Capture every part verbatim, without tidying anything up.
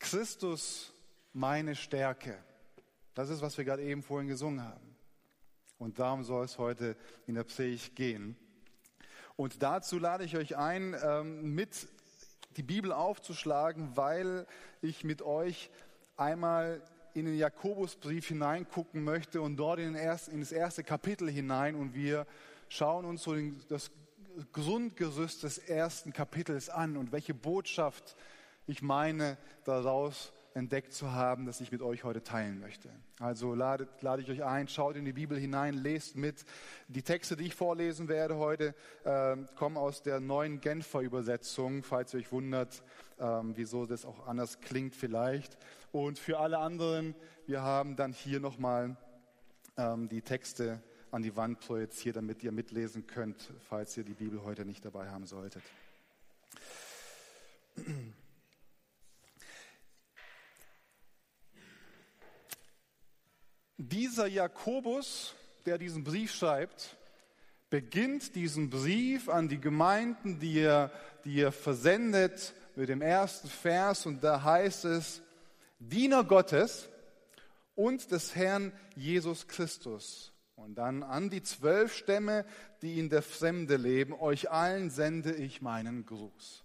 Christus meine Stärke. Das ist, was wir gerade eben vorhin gesungen haben. Und darum soll es heute in der Predigt gehen. Und dazu lade ich euch ein, mit die Bibel aufzuschlagen, weil ich mit euch einmal in den Jakobusbrief hineingucken möchte und dort in, den ersten, in das erste Kapitel hinein. Und wir schauen uns so den, das Grundgerüst des ersten Kapitels an und welche Botschaft ich meine, daraus entdeckt zu haben, das ich mit euch heute teilen möchte. Also lade, lade ich euch ein, schaut in die Bibel hinein, lest mit. Die Texte, die ich vorlesen werde heute, äh, kommen aus der neuen Genfer Übersetzung, falls ihr euch wundert, äh, wieso das auch anders klingt vielleicht. Und für alle anderen, wir haben dann hier nochmal ähm, die Texte an die Wand projiziert, damit ihr mitlesen könnt, falls ihr die Bibel heute nicht dabei haben solltet. Dieser Jakobus, der diesen Brief schreibt, beginnt diesen Brief an die Gemeinden, die er, die er versendet, mit dem ersten Vers. Und da heißt es, Diener Gottes und des Herrn Jesus Christus. Und dann an die zwölf Stämme, die in der Fremde leben, euch allen sende ich meinen Gruß.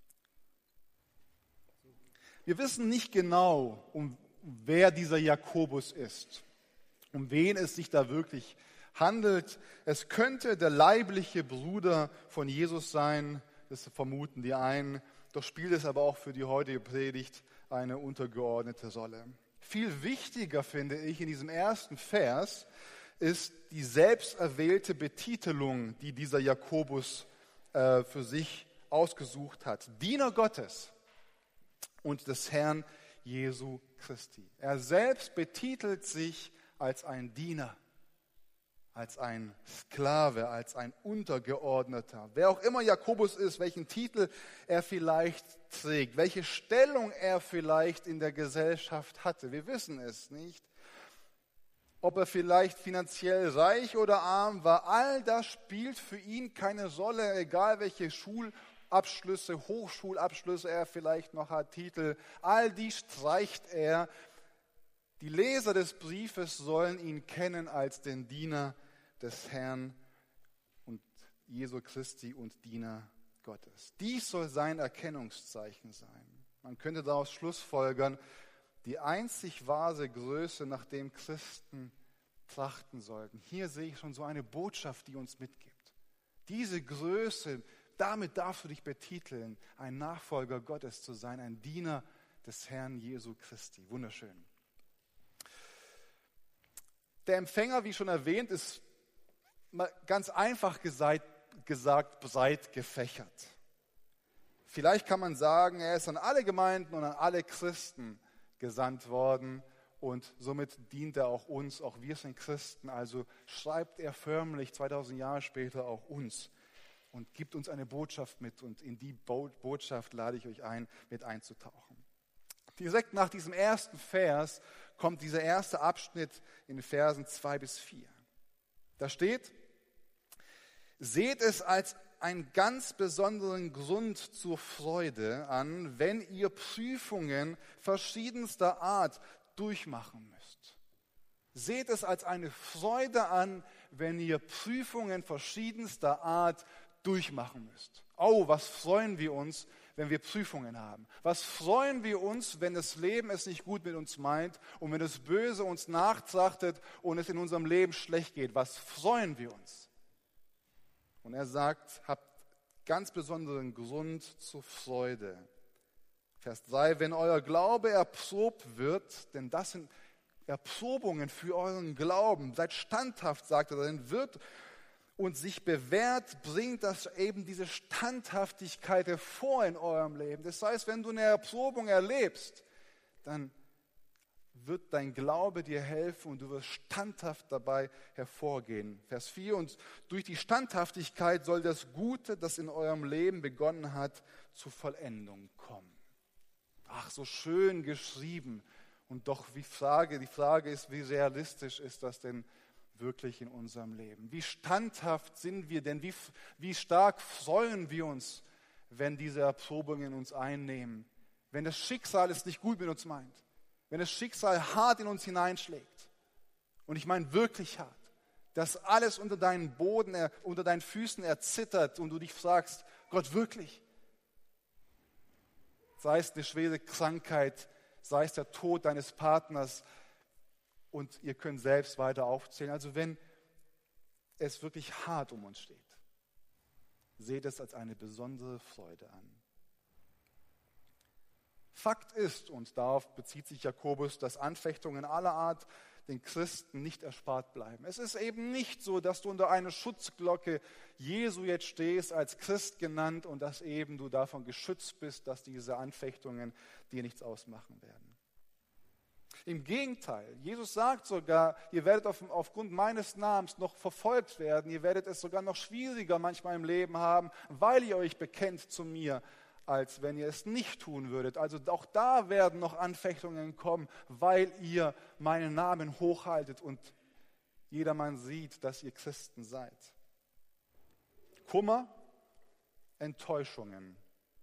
Wir wissen nicht genau, um wer dieser Jakobus ist. Um wen es sich da wirklich handelt. Es könnte der leibliche Bruder von Jesus sein, das vermuten die einen, doch spielt es aber auch für die heutige Predigt eine untergeordnete Rolle. Viel wichtiger finde ich in diesem ersten Vers ist die selbsterwählte Betitelung, die dieser Jakobus äh, für sich ausgesucht hat. Diener Gottes und des Herrn Jesu Christi. Er selbst betitelt sich als ein Diener, als ein Sklave, als ein Untergeordneter. Wer auch immer Jakobus ist, welchen Titel er vielleicht trägt, welche Stellung er vielleicht in der Gesellschaft hatte, wir wissen es nicht. Ob er vielleicht finanziell reich oder arm war, all das spielt für ihn keine Rolle, egal welche Schulabschlüsse, Hochschulabschlüsse er vielleicht noch hat, Titel, all die streicht er. Die Leser des Briefes sollen ihn kennen als den Diener des Herrn und Jesu Christi und Diener Gottes. Dies soll sein Erkennungszeichen sein. Man könnte daraus schlussfolgern, die einzig wahre Größe, nach dem Christen trachten sollten. Hier sehe ich schon so eine Botschaft, die uns mitgibt. Diese Größe, damit darfst du dich betiteln, ein Nachfolger Gottes zu sein, ein Diener des Herrn Jesu Christi. Wunderschön. Der Empfänger, wie schon erwähnt, ist ganz einfach gesagt, gesagt breit gefächert. Vielleicht kann man sagen, er ist an alle Gemeinden und an alle Christen gesandt worden und somit dient er auch uns, auch wir sind Christen, also schreibt er förmlich zweitausend Jahre später auch uns und gibt uns eine Botschaft mit und in die Bo- Botschaft lade ich euch ein, mit einzutauchen. Direkt nach diesem ersten Vers kommt dieser erste Abschnitt in den Versen zwei bis vier. Da steht, seht es als einen ganz besonderen Grund zur Freude an, wenn ihr Prüfungen verschiedenster Art durchmachen müsst. Seht es als eine Freude an, wenn ihr Prüfungen verschiedenster Art durchmachen müsst. Oh, was freuen wir uns, wenn wir Prüfungen haben. Was freuen wir uns, wenn das Leben es nicht gut mit uns meint und wenn das Böse uns nachtrachtet und es in unserem Leben schlecht geht. Was freuen wir uns? Und er sagt, habt ganz besonderen Grund zur Freude. Vers drei, wenn euer Glaube erprobt wird, denn das sind Erprobungen für euren Glauben, seid standhaft, sagt er, denn wird und sich bewährt, bringt das eben diese Standhaftigkeit hervor in eurem Leben. Das heißt, wenn du eine Erprobung erlebst, dann wird dein Glaube dir helfen und du wirst standhaft dabei hervorgehen. Vers vier, und durch die Standhaftigkeit soll das Gute, das in eurem Leben begonnen hat, zur Vollendung kommen. Ach, so schön geschrieben. Und doch die Frage, die Frage ist, wie realistisch ist das denn wirklich in unserem Leben? Wie standhaft sind wir denn? Wie, wie stark freuen wir uns, wenn diese Erprobungen uns einnehmen? wenn das Schicksal es nicht gut mit uns meint, wenn das Schicksal hart in uns hineinschlägt, und ich meine wirklich hart, dass alles unter deinen Boden, er, unter deinen Füßen erzittert und du dich fragst, Gott, wirklich? Sei es eine schwere Krankheit, sei es der Tod deines Partners, und ihr könnt selbst weiter aufzählen. Also wenn es wirklich hart um uns steht, seht es als eine besondere Freude an. Fakt ist, und darauf bezieht sich Jakobus, dass Anfechtungen aller Art den Christen nicht erspart bleiben. Es ist eben nicht so, dass du unter einer Schutzglocke Jesu jetzt stehst, als Christ genannt, und dass eben du davon geschützt bist, dass diese Anfechtungen dir nichts ausmachen werden. Im Gegenteil, Jesus sagt sogar, ihr werdet auf, aufgrund meines Namens noch verfolgt werden, ihr werdet es sogar noch schwieriger manchmal im Leben haben, weil ihr euch bekennt zu mir, als wenn ihr es nicht tun würdet. Also auch da werden noch Anfechtungen kommen, weil ihr meinen Namen hochhaltet und jedermann sieht, dass ihr Christen seid. Kummer, Enttäuschungen,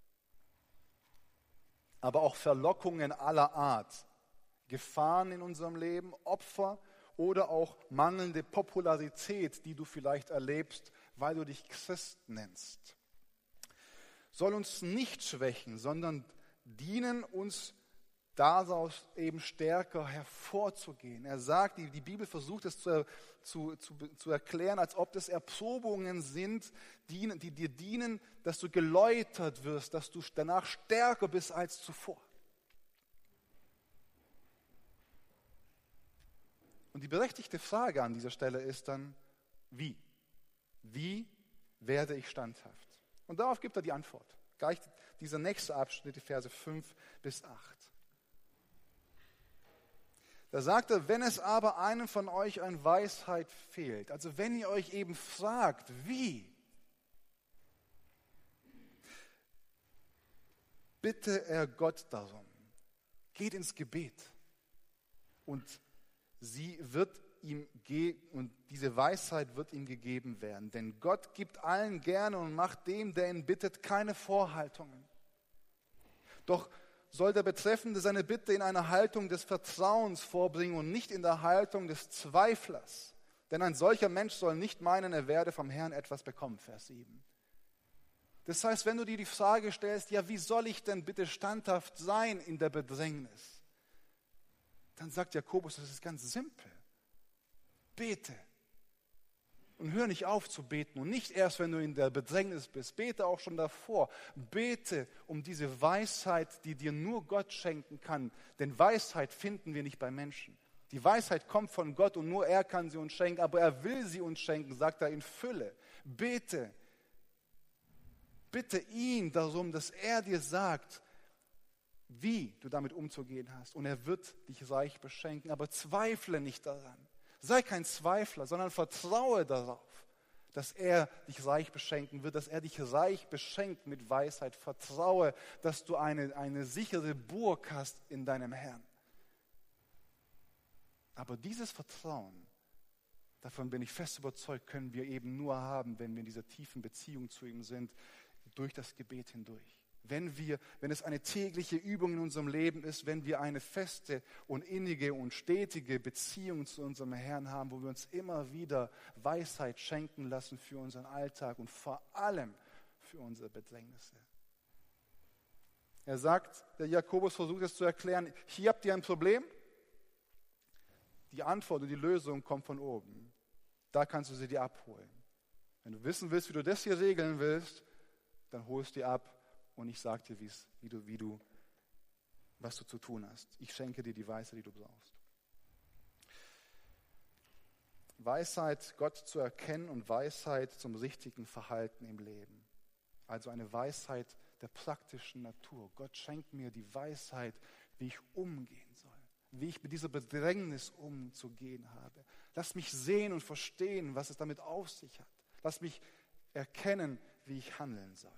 aber auch Verlockungen aller Art, Gefahren in unserem Leben, Opfer oder auch mangelnde Popularität, die du vielleicht erlebst, weil du dich Christ nennst, soll uns nicht schwächen, sondern dienen uns daraus eben stärker hervorzugehen. Er sagt, die, die Bibel versucht es zu, zu, zu, zu erklären, als ob das Erprobungen sind, die, die dir dienen, dass du geläutert wirst, dass du danach stärker bist als zuvor. Und die berechtigte Frage an dieser Stelle ist dann, wie? Wie werde ich standhaft? Und darauf gibt er die Antwort. Gleich dieser nächste Abschnitt, die Verse fünf bis acht. Da sagt er, wenn es aber einem von euch an Weisheit fehlt, also wenn ihr euch eben fragt, wie, bitte er Gott darum, geht ins Gebet und sie wird ihm ge- und diese Weisheit wird ihm gegeben werden. Denn Gott gibt allen gerne und macht dem, der ihn bittet, keine Vorhaltungen. Doch soll der Betreffende seine Bitte in einer Haltung des Vertrauens vorbringen und nicht in der Haltung des Zweiflers. Denn ein solcher Mensch soll nicht meinen, er werde vom Herrn etwas bekommen. Vers sieben. Das heißt, wenn du dir die Frage stellst, ja, wie soll ich denn bitte standhaft sein in der Bedrängnis? Dann sagt Jakobus, das ist ganz simpel. Bete. Und hör nicht auf zu beten. Und nicht erst, wenn du in der Bedrängnis bist. Bete auch schon davor. Bete um diese Weisheit, die dir nur Gott schenken kann. Denn Weisheit finden wir nicht bei Menschen. Die Weisheit kommt von Gott und nur er kann sie uns schenken. Aber er will sie uns schenken, sagt er in Fülle. Bete. Bitte ihn darum, dass er dir sagt, wie du damit umzugehen hast. Und er wird dich reich beschenken. Aber zweifle nicht daran. Sei kein Zweifler, sondern vertraue darauf, dass er dich reich beschenken wird, dass er dich reich beschenkt mit Weisheit. Vertraue, dass du eine, eine sichere Burg hast in deinem Herrn. Aber dieses Vertrauen, davon bin ich fest überzeugt, können wir eben nur haben, wenn wir in dieser tiefen Beziehung zu ihm sind, durch das Gebet hindurch. Wenn wir, wenn es eine tägliche Übung in unserem Leben ist, wenn wir eine feste und innige und stetige Beziehung zu unserem Herrn haben, wo wir uns immer wieder Weisheit schenken lassen für unseren Alltag und vor allem für unsere Bedrängnisse. Er sagt, der Jakobus versucht es zu erklären, hier habt ihr ein Problem, die Antwort und die Lösung kommt von oben. Da kannst du sie dir abholen. Wenn du wissen willst, wie du das hier regeln willst, dann holst du dir ab. Und ich sage dir, wie du, wie du, was du zu tun hast. Ich schenke dir die Weisheit, die du brauchst. Weisheit, Gott zu erkennen und Weisheit zum richtigen Verhalten im Leben. Also eine Weisheit der praktischen Natur. Gott schenkt mir die Weisheit, wie ich umgehen soll. Wie ich mit dieser Bedrängnis umzugehen habe. Lass mich sehen und verstehen, was es damit auf sich hat. Lass mich erkennen, wie ich handeln soll.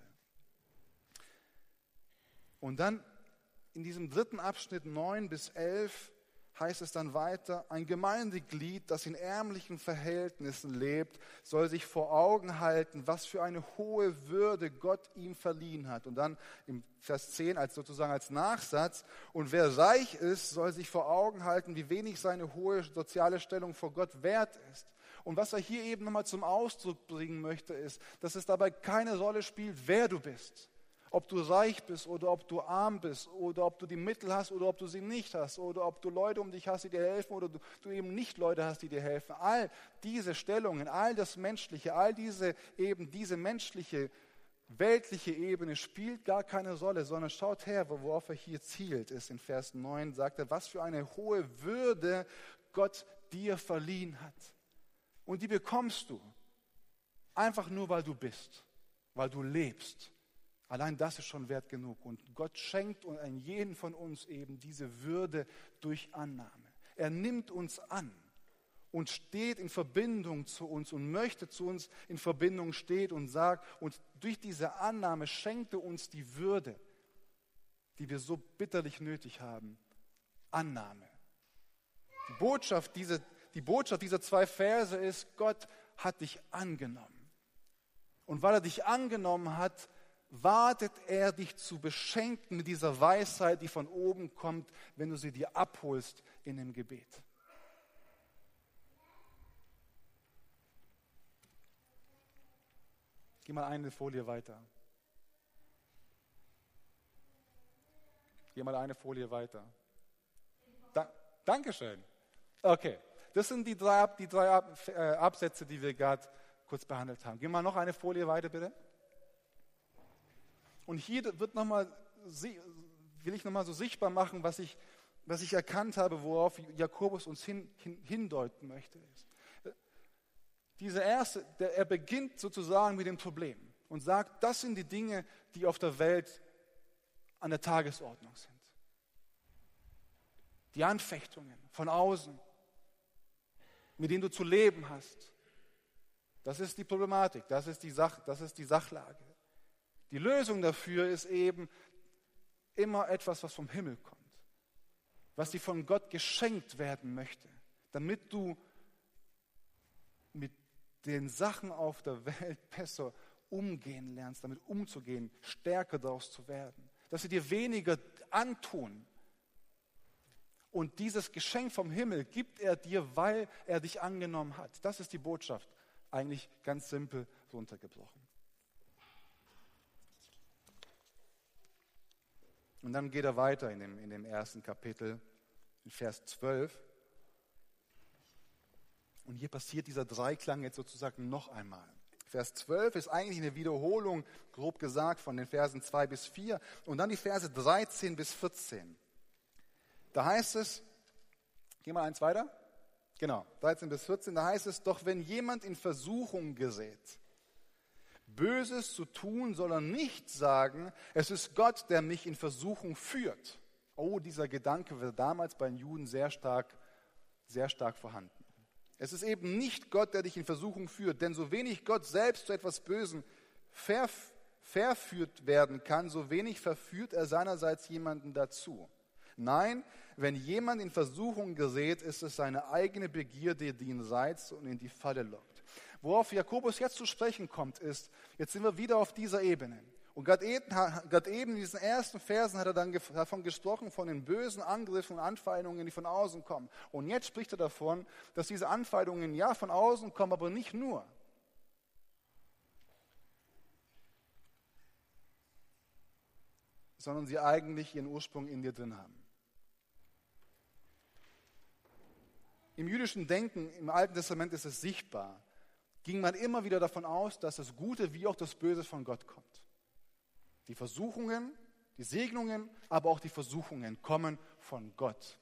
Und dann in diesem dritten Abschnitt neun bis elf heißt es dann weiter, ein Gemeindeglied, das in ärmlichen Verhältnissen lebt, soll sich vor Augen halten, was für eine hohe Würde Gott ihm verliehen hat. Und dann im Vers zehn als sozusagen als Nachsatz, und wer reich ist, soll sich vor Augen halten, wie wenig seine hohe soziale Stellung vor Gott wert ist. Und was er hier eben nochmal zum Ausdruck bringen möchte, ist, dass es dabei keine Rolle spielt, wer du bist. Ob du reich bist oder ob du arm bist oder ob du die Mittel hast oder ob du sie nicht hast oder ob du Leute um dich hast, die dir helfen oder du, du eben nicht Leute hast, die dir helfen. All diese Stellungen, all das Menschliche, all diese eben diese menschliche, weltliche Ebene spielt gar keine Rolle, sondern schaut her, worauf er hier zielt, ist in Vers neun, sagt er, was für eine hohe Würde Gott dir verliehen hat. Und die bekommst du einfach nur, weil du bist, weil du lebst. Allein das ist schon wert genug. Und Gott schenkt an jeden von uns eben diese Würde durch Annahme. Er nimmt uns an und steht in Verbindung zu uns und möchte zu uns in Verbindung stehen und sagt, und durch diese Annahme schenkt er uns die Würde, die wir so bitterlich nötig haben. Annahme. Die Botschaft, diese, die Botschaft dieser zwei Verse ist, Gott hat dich angenommen. Und weil er dich angenommen hat, wartet er, dich zu beschenken mit dieser Weisheit, die von oben kommt, wenn du sie dir abholst in dem Gebet. Geh mal eine Folie weiter. Geh mal eine Folie weiter. Da, Dankeschön. Okay, das sind die drei, die drei Ab, äh, Absätze, die wir gerade kurz behandelt haben. Geh mal noch eine Folie weiter, bitte. Und hier wird noch mal, will ich nochmal so sichtbar machen, was ich, was ich erkannt habe, worauf Jakobus uns hin, hin, hindeuten möchte. Dieser erste, der, er beginnt sozusagen mit dem Problem und sagt, das sind die Dinge, die auf der Welt an der Tagesordnung sind. Die Anfechtungen von außen, mit denen du zu leben hast. Das ist die Problematik, das ist die Sach, das ist die Sachlage. Die Lösung dafür ist eben immer etwas, was vom Himmel kommt, was dir von Gott geschenkt werden möchte, damit du mit den Sachen auf der Welt besser umgehen lernst, damit umzugehen, stärker daraus zu werden, dass sie dir weniger antun. Und dieses Geschenk vom Himmel gibt er dir, weil er dich angenommen hat. Das ist die Botschaft, eigentlich ganz simpel runtergebrochen. Und dann geht er weiter in dem, in dem ersten Kapitel, in Vers zwölf. Und hier passiert dieser Dreiklang jetzt sozusagen noch einmal. Vers zwölf ist eigentlich eine Wiederholung, grob gesagt, von den Versen zwei bis vier. Und dann die Verse dreizehn bis vierzehn. Da heißt es, geh mal eins weiter. Genau, dreizehn bis vierzehn, da heißt es, doch wenn jemand in Versuchung gerät, Böses zu tun, soll er nicht sagen, es ist Gott, der mich in Versuchung führt. Oh, dieser Gedanke war damals bei den Juden sehr stark, sehr stark vorhanden. Es ist eben nicht Gott, der dich in Versuchung führt, denn so wenig Gott selbst zu etwas Bösem verf- verführt werden kann, so wenig verführt er seinerseits jemanden dazu. Nein, wenn jemand in Versuchung gerät, ist es seine eigene Begierde, die ihn reizt und in die Falle lockt. Worauf Jakobus jetzt zu sprechen kommt, ist, jetzt sind wir wieder auf dieser Ebene. Und gerade eben in diesen ersten Versen hat er dann davon gesprochen, von den bösen Angriffen und Anfeindungen, die von außen kommen. Und jetzt spricht er davon, dass diese Anfeindungen ja von außen kommen, aber nicht nur. Sondern sie eigentlich ihren Ursprung in dir drin haben. Im jüdischen Denken, im Alten Testament ist es sichtbar, ging man immer wieder davon aus, dass das Gute wie auch das Böse von Gott kommt. Die Versuchungen, die Segnungen, aber auch die Versuchungen kommen von Gott.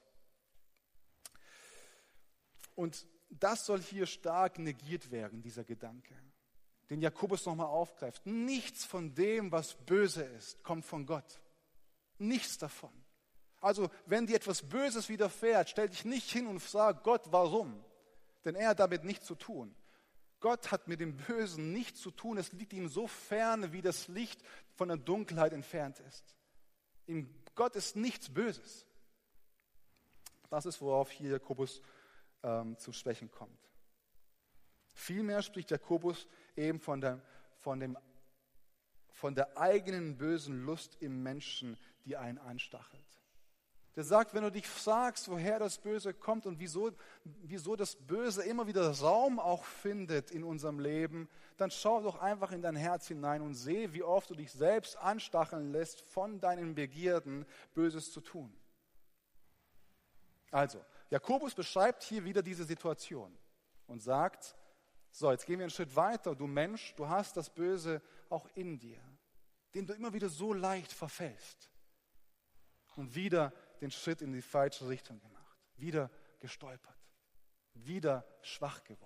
Und das soll hier stark negiert werden, dieser Gedanke, den Jakobus nochmal aufgreift. Nichts von dem, was böse ist, kommt von Gott. Nichts davon. Also, wenn dir etwas Böses widerfährt, stell dich nicht hin und sag Gott, warum? Denn er hat damit nichts zu tun. Gott hat mit dem Bösen nichts zu tun. Es liegt ihm so ferne, wie das Licht von der Dunkelheit entfernt ist. In Gott ist nichts Böses. Das ist, worauf hier Jakobus ähm, zu sprechen kommt. Vielmehr spricht Jakobus eben von der, von, dem, von der eigenen bösen Lust im Menschen, die einen anstachelt. Der sagt, wenn du dich fragst, woher das Böse kommt und wieso, wieso das Böse immer wieder Raum auch findet in unserem Leben, dann schau doch einfach in dein Herz hinein und sehe, wie oft du dich selbst anstacheln lässt, von deinen Begierden Böses zu tun. Also, Jakobus beschreibt hier wieder diese Situation und sagt, so, jetzt gehen wir einen Schritt weiter. Du Mensch, du hast das Böse auch in dir, dem du immer wieder so leicht verfällst und wieder den Schritt in die falsche Richtung gemacht, wieder gestolpert, wieder schwach geworden.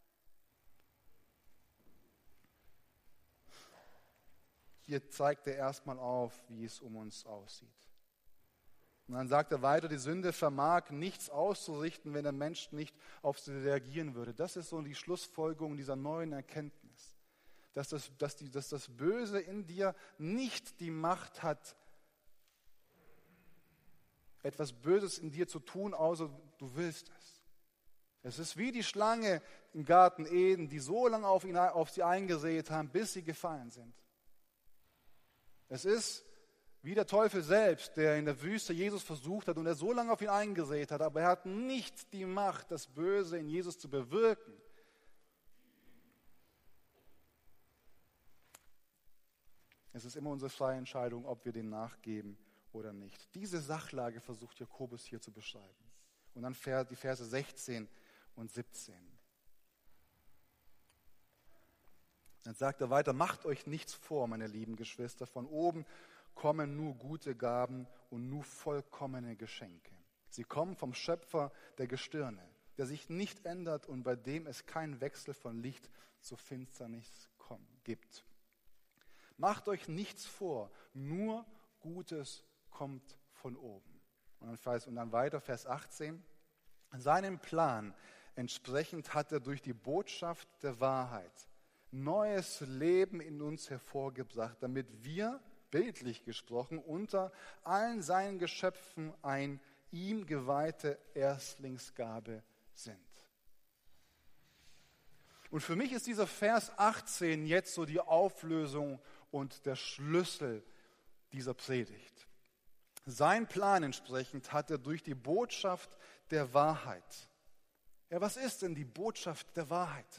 Hier zeigt er erstmal auf, wie es um uns aussieht. Und dann sagt er weiter, die Sünde vermag nichts auszurichten, wenn der Mensch nicht auf sie reagieren würde. Das ist so die Schlussfolgerung dieser neuen Erkenntnis, dass das, dass die, dass das Böse in dir nicht die Macht hat, etwas Böses in dir zu tun, außer du willst es. Es ist wie die Schlange im Garten Eden, die so lange auf, ihn, auf sie eingeredet haben, bis sie gefallen sind. Es ist wie der Teufel selbst, der in der Wüste Jesus versucht hat und er so lange auf ihn eingeredet hat, aber er hat nicht die Macht, das Böse in Jesus zu bewirken. Es ist immer unsere freie Entscheidung, ob wir dem nachgeben oder nicht. Diese Sachlage versucht Jakobus hier zu beschreiben. Und dann die Verse sechzehn und siebzehn. Dann sagt er weiter, macht euch nichts vor, meine lieben Geschwister, von oben kommen nur gute Gaben und nur vollkommene Geschenke. Sie kommen vom Schöpfer der Gestirne, der sich nicht ändert und bei dem es keinen Wechsel von Licht zu Finsternis gibt. Macht euch nichts vor, nur Gutes kommt von oben. Und dann, Vers, und dann weiter, Vers achtzehn. Seinem Plan entsprechend hat er durch die Botschaft der Wahrheit neues Leben in uns hervorgebracht, damit wir, bildlich gesprochen, unter allen seinen Geschöpfen ein ihm geweihte Erstlingsgabe sind. Und für mich ist dieser Vers achtzehn jetzt so die Auflösung und der Schlüssel dieser Predigt. Sein Plan entsprechend hat er durch die Botschaft der Wahrheit. Ja, was ist denn die Botschaft der Wahrheit?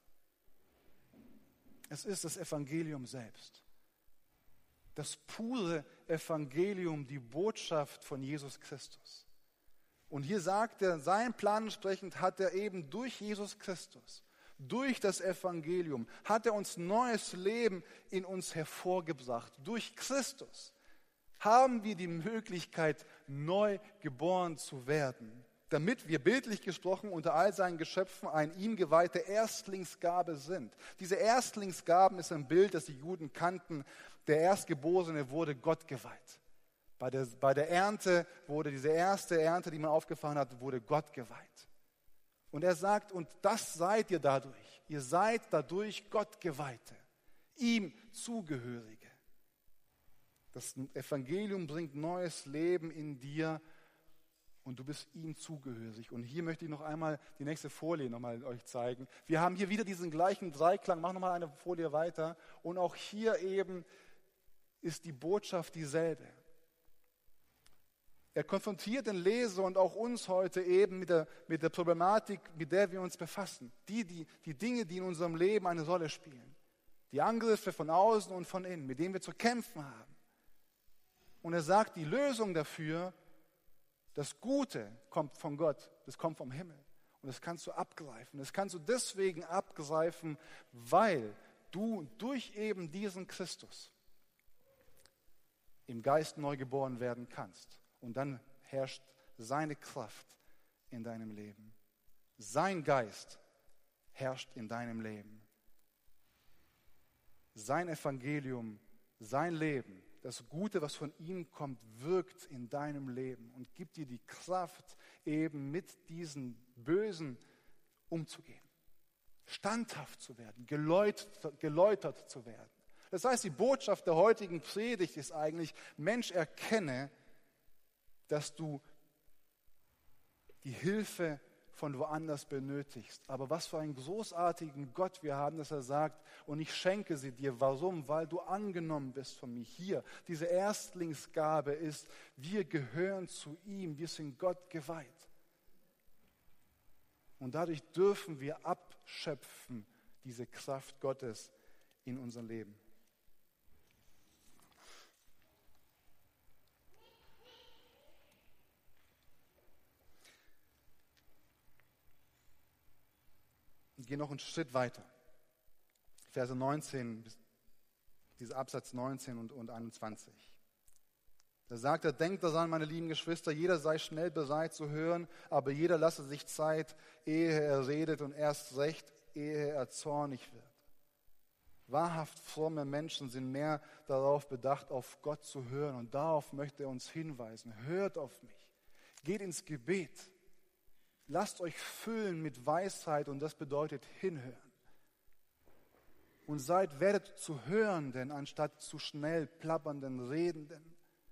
Es ist das Evangelium selbst. Das pure Evangelium, die Botschaft von Jesus Christus. Und hier sagt er, sein Plan entsprechend hat er eben durch Jesus Christus, durch das Evangelium, hat er uns neues Leben in uns hervorgebracht. Durch Christus haben wir die Möglichkeit, neu geboren zu werden, damit wir bildlich gesprochen unter all seinen Geschöpfen ein ihm geweihte Erstlingsgabe sind. Diese Erstlingsgaben ist ein Bild, das die Juden kannten. Der Erstgeborene wurde Gott geweiht. Bei der, bei der Ernte wurde diese erste Ernte, die man aufgefahren hat, wurde Gott geweiht. Und er sagt, und das seid ihr dadurch. Ihr seid dadurch Gott geweihte, ihm Zugehörige. Das Evangelium bringt neues Leben in dir und du bist ihm zugehörig. Und hier möchte ich noch einmal die nächste Folie nochmal euch zeigen. Wir haben hier wieder diesen gleichen Dreiklang. Mach nochmal eine Folie weiter. Und auch hier eben ist die Botschaft dieselbe. Er konfrontiert den Leser und auch uns heute eben mit der, mit der Problematik, mit der wir uns befassen. Die, die, die Dinge, die in unserem Leben eine Rolle spielen. Die Angriffe von außen und von innen, mit denen wir zu kämpfen haben. Und er sagt, die Lösung dafür, das Gute kommt von Gott, das kommt vom Himmel. Und das kannst du abgreifen. Das kannst du deswegen abgreifen, weil du durch eben diesen Christus im Geist neu geboren werden kannst. Und dann herrscht seine Kraft in deinem Leben. Sein Geist herrscht in deinem Leben. Sein Evangelium, sein Leben, das Gute, was von ihm kommt, wirkt in deinem Leben und gibt dir die Kraft, eben mit diesen Bösen umzugehen. Standhaft zu werden, geläutert, geläutert zu werden. Das heißt, die Botschaft der heutigen Predigt ist eigentlich, Mensch, erkenne, dass du die Hilfe von woanders benötigst. Aber was für einen großartigen Gott wir haben, dass er sagt, und ich schenke sie dir. Warum? Weil du angenommen bist von mir. Hier, diese Erstlingsgabe ist, wir gehören zu ihm, wir sind Gott geweiht. Und dadurch dürfen wir abschöpfen, diese Kraft Gottes in unser Leben. Ich gehe noch einen Schritt weiter. Verse neunzehn, dieser Absatz neunzehn und, und einundzwanzig. Da sagt er, denkt daran, meine lieben Geschwister, jeder sei schnell bereit zu hören, aber jeder lasse sich Zeit, ehe er redet und erst recht, ehe er zornig wird. Wahrhaft fromme Menschen sind mehr darauf bedacht, auf Gott zu hören, und darauf möchte er uns hinweisen. Hört auf mich, geht ins Gebet. Lasst euch füllen mit Weisheit, und das bedeutet hinhören. Und seid, werdet zu Hörenden, anstatt zu schnell plappernden Redenden.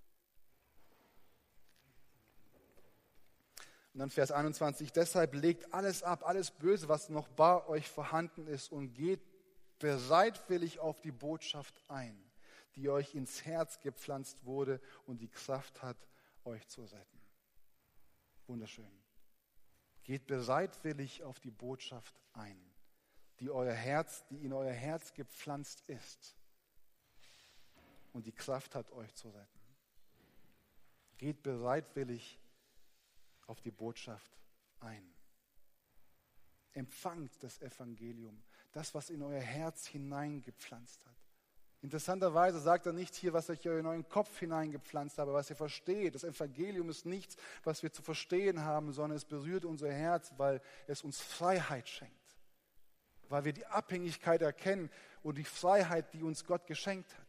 Und dann Vers einundzwanzig, deshalb legt alles ab, alles Böse, was noch bei euch vorhanden ist, und geht bereitwillig auf die Botschaft ein, die euch ins Herz gepflanzt wurde und die Kraft hat, euch zu retten. Wunderschön. Geht bereitwillig auf die Botschaft ein, die euer Herz, die in euer Herz gepflanzt ist und die Kraft hat, euch zu retten. Geht bereitwillig auf die Botschaft ein. Empfangt das Evangelium, das, was in euer Herz hineingepflanzt hat. Interessanterweise sagt er nicht hier, was ich in euren Kopf hineingepflanzt habe, was ihr versteht. Das Evangelium ist nichts, was wir zu verstehen haben, sondern es berührt unser Herz, weil es uns Freiheit schenkt. Weil wir die Abhängigkeit erkennen und die Freiheit, die uns Gott geschenkt hat.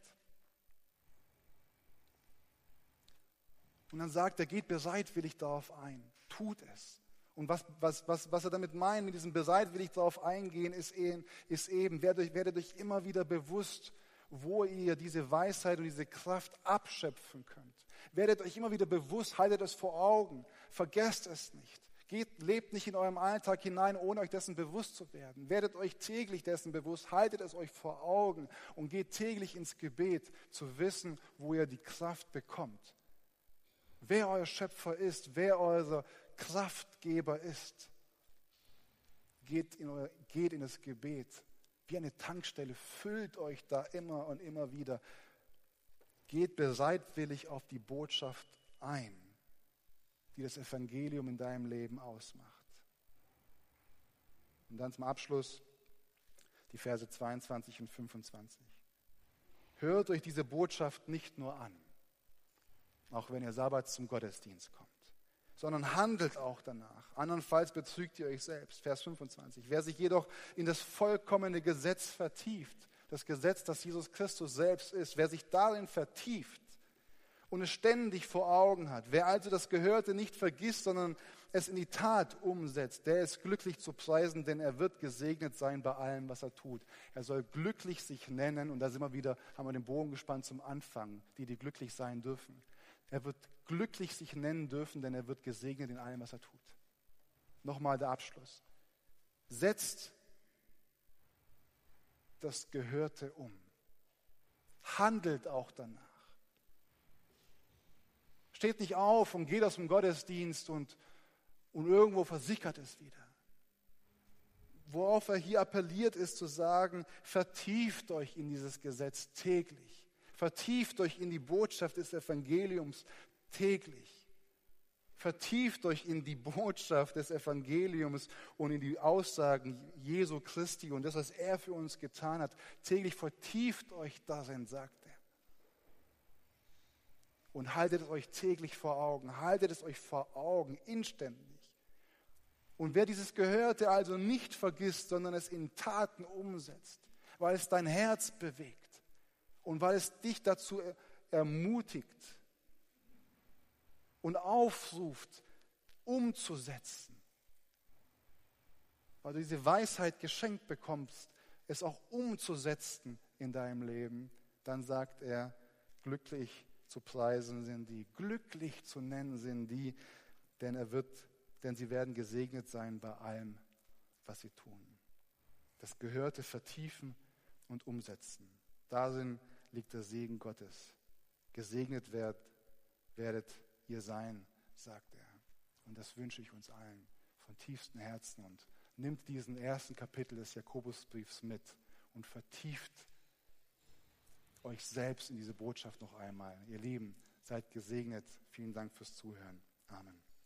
Und dann sagt er, geht bereitwillig darauf ein. Tut es. Und was, was, was, was er damit meint, mit diesem bereitwillig darauf eingehen, ist eben, ist eben werdet, werdet euch immer wieder bewusst, wo ihr diese Weisheit und diese Kraft abschöpfen könnt. Werdet euch immer wieder bewusst, haltet es vor Augen, vergesst es nicht. Geht, lebt nicht in eurem Alltag hinein, ohne euch dessen bewusst zu werden. Werdet euch täglich dessen bewusst, haltet es euch vor Augen und geht täglich ins Gebet, zu wissen, wo ihr die Kraft bekommt. Wer euer Schöpfer ist, wer euer Kraftgeber ist. Geht in, euer, geht in das Gebet. Wie eine Tankstelle, füllt euch da immer und immer wieder. Geht bereitwillig auf die Botschaft ein, die das Evangelium in deinem Leben ausmacht. Und dann zum Abschluss die Verse zweiundzwanzig und fünfundzwanzig. Hört euch diese Botschaft nicht nur an, auch wenn ihr Sabbat zum Gottesdienst kommt, sondern handelt auch danach. Andernfalls betrügt ihr euch selbst. Vers fünfundzwanzig. Wer sich jedoch in das vollkommene Gesetz vertieft, das Gesetz, das Jesus Christus selbst ist, wer sich darin vertieft und es ständig vor Augen hat, wer also das Gehörte nicht vergisst, sondern es in die Tat umsetzt, der ist glücklich zu preisen, denn er wird gesegnet sein bei allem, was er tut. Er soll glücklich sich nennen, und da sind wir wieder, haben wir den Bogen gespannt zum Anfang, die, die glücklich sein dürfen. Er wird glücklich sich nennen dürfen, denn er wird gesegnet in allem, was er tut. Nochmal der Abschluss. Setzt das Gehörte um. Handelt auch danach. Steht nicht auf und geht aus dem Gottesdienst und, und irgendwo versickert es wieder. Worauf er hier appelliert, ist zu sagen, vertieft euch in dieses Gesetz täglich. Vertieft euch in die Botschaft des Evangeliums täglich. Vertieft euch in die Botschaft des Evangeliums und in die Aussagen Jesu Christi und das, was er für uns getan hat. Täglich vertieft euch darin, sagt er. Und haltet es euch täglich vor Augen. Haltet es euch vor Augen, inständig. Und wer dieses Gehörte also nicht vergisst, sondern es in Taten umsetzt, weil es dein Herz bewegt, und weil es dich dazu ermutigt und aufruft, umzusetzen. Weil du diese Weisheit geschenkt bekommst, es auch umzusetzen in deinem Leben, dann sagt er, glücklich zu preisen sind die, glücklich zu nennen sind die, denn er wird denn sie werden gesegnet sein bei allem, was sie tun. Das Gehörte vertiefen und umsetzen. Darin liegt der Segen Gottes. Gesegnet werd, werdet ihr sein, sagt er. Und das wünsche ich uns allen von tiefstem Herzen. Und nimmt diesen ersten Kapitel des Jakobusbriefs mit und vertieft euch selbst in diese Botschaft noch einmal. Ihr Lieben, seid gesegnet. Vielen Dank fürs Zuhören. Amen.